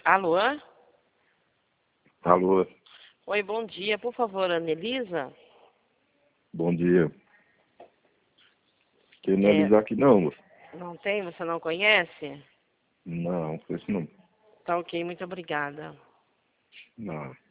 Alô? Alô, Oi, bom dia. Por favor, Anelisa? bom dia. Quem não É, é aqui não, moço? não tem? Você não conhece? Não, esse não. Tá ok, muito obrigada. Não.